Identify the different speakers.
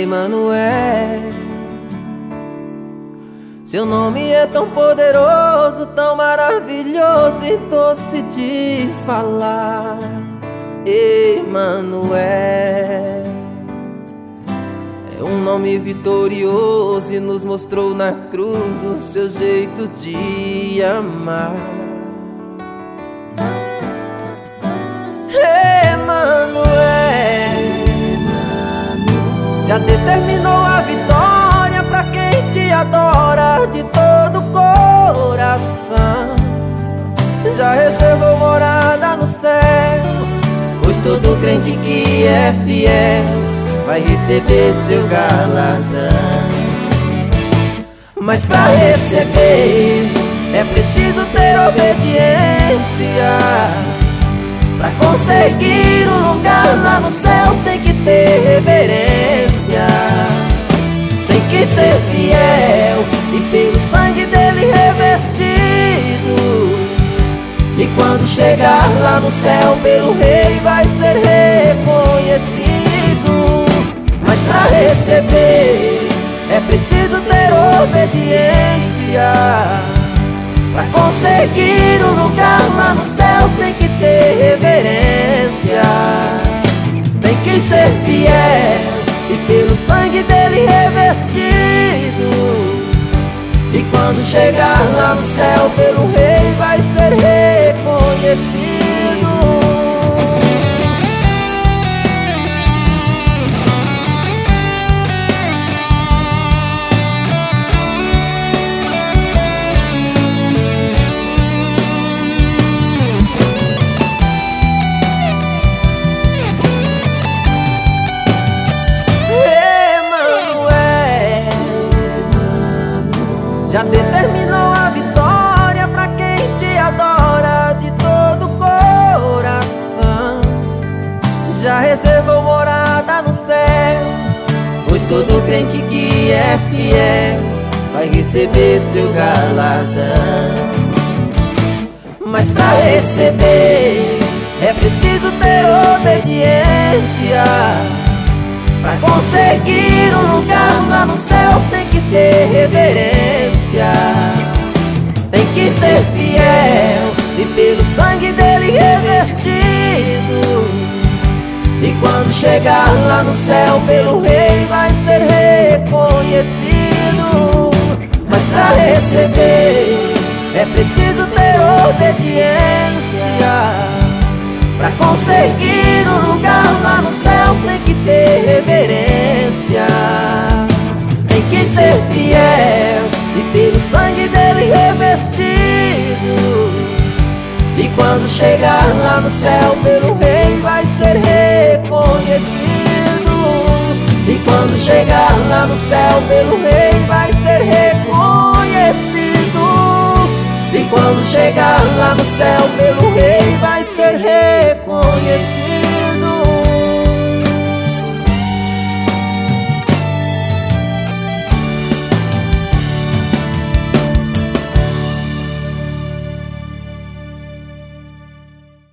Speaker 1: Emanuel. Seu nome é tão poderoso, tão maravilhoso e doce de falar. Emanuel é um nome vitorioso e nos mostrou na cruz o seu jeito de amar. Emanuel já determinou a vitória pra quem te adora de todo o coração. Já reservou morada no céu, pois todo crente que é fiel vai receber seu galardão. Mas pra receber é preciso ter obediência. Pra conseguir um lugar lá no céu tem que ter reverência. Tem que ser fiel e pelo sangue dele revestido. E quando chegar lá no céu pelo rei vai ser reconhecido. Mas pra receber é preciso ter obediência. Pra conseguir um lugar lá no céu tem que ter reverência. Tem que ser fiel e pelo sangue dele revestido. E quando chegar lá no céu pelo rei vai ser reconhecido. Já determinou a vitória pra quem te adora de todo o coração. Já reservou morada no céu, pois todo crente que é fiel vai receber seu galardão. Mas pra receber é preciso ter obediência. Pra conseguir um lugar lá no céu tem que ter reverência. Tem que ser fiel e pelo sangue dele revestido. E quando chegar lá no céu pelo rei vai ser reconhecido. Mas pra receber é preciso ter obediência. Pra conseguir um lugar lá no céu tem que ter reverência. Tem que ser fiel e pelo sangue dele revestido. E quando chegar lá no céu pelo rei vai ser reconhecido. E quando chegar lá no céu pelo rei vai ser reconhecido. E quando chegar lá no céu pelo rei vai ser reconhecido.